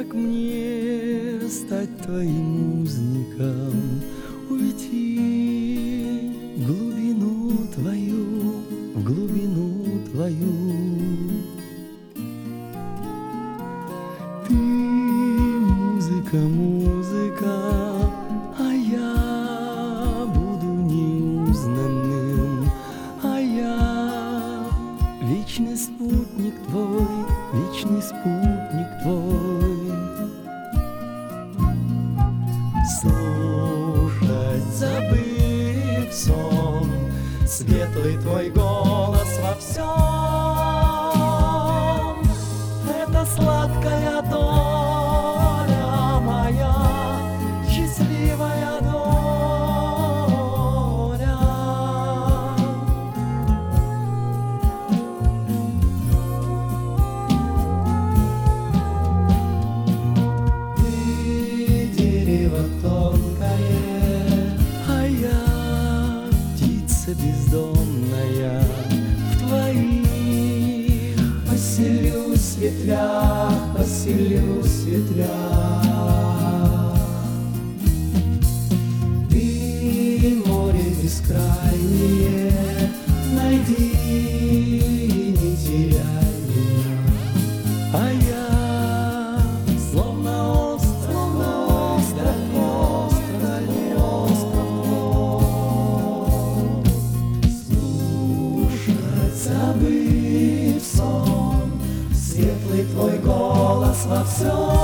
Как мне стать твоим узником, уйти в глубину твою, в глубину твою. Ты музыка, музыка, а я буду неузнанным, а я вечный спутник твой, вечный спутник твой. Слушать, забыв сон, светлый твой голос во всем. Это сладкая доля моя, счастливая доля. Ты дерево тонкое, а я птица бездомная. В твоих поселюсь ветвях, поселюсь ветвях. Ты море бескрайнее, найди и не теряй меня. А я словно остров, слушать, забыв сон, светлый твой голос во всем.